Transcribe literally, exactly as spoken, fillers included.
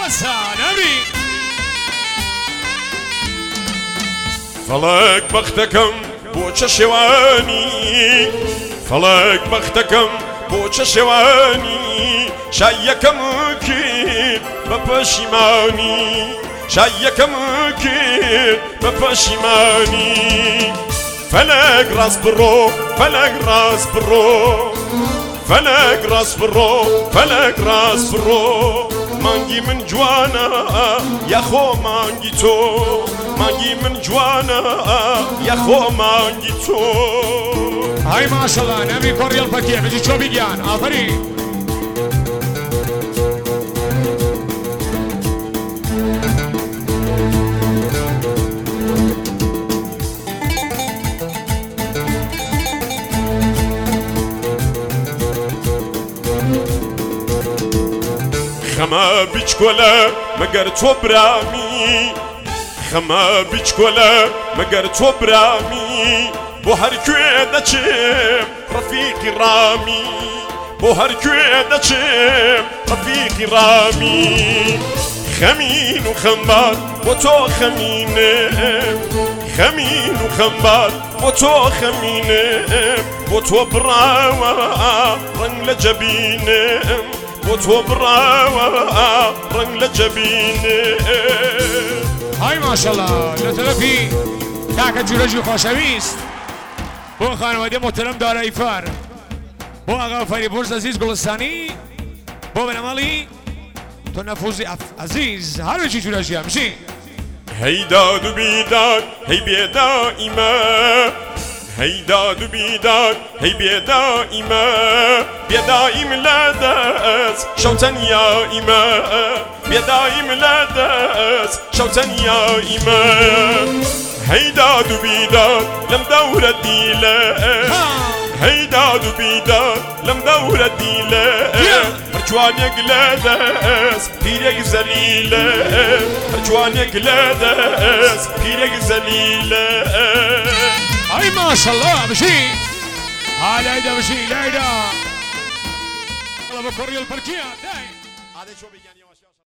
بسا نبي فەڵک بەختەکەم بۆ چە شێوانی فەڵک بەختەکەم بۆ چە شێوانی شایەکەم کرد بە پەشیمانی شایەکەم کرد بە پەشیمانی فەلەک ڕاست بڕۆ فەلەک ڕاست بڕۆ فەلەک ڕاست بڕۆ فەلەک ڕاست بڕۆ مانگی من جوانە یاخۆ مانگی تۆ مانگی من جوانە یاخۆ مانگی تۆ های ماشەڵڵا نەبی کۆڕیڵ پەکیە بەجی چۆ بیگیان ئافرین خەمە بیچکۆلە مەگەر تۆ برامی خەمە بیچکۆلە مەگەر تۆ برامی بۆ هەرکوێ دەچێم ڕەفیقی ڕامی بۆ هەرکوێ دەچێم ڕەفیقی ڕامی خەمین و خەمبار بۆ تۆ خەمینم خەمین و خەمبار بۆ تۆ خەمینم بۆ تۆ بڕاوە ڕەنگ لە جەبینم بۆ تۆ بڕاوە ڕەنگ لە جەبینم های ماشەڵڵا لە تەرەفی تاکە جورەژی خۆشەویست بۆ خانەوادەی محتەرەم داراییفار بۆ ئاغا فەریبورز عەزیز گوڵستانی بۆ بەنەماڵی تۆ نەفوزی عەزیز هەروەکی جورەژیە بژین هەی داد و بیداد هەی بێدائیمە هەی داد و بیداد هەی بێدائیمە بێدائیم لە دەست شەو تەنیاییمە بێدائیم لە دەست شەو تەنیاییمە هەی داد و بیداد لەم دەورە دیلە هەی داد و بیداد لەم دەورە دیلە هەر جوانێک لە دەست پیرێک زەلیلە هەر جوانێک لە دەست پیرێک زەلیلە های ماشەڵڵا بژین ها لایدا بژین لایدا بە کۆڕیڵ پەرکیە دای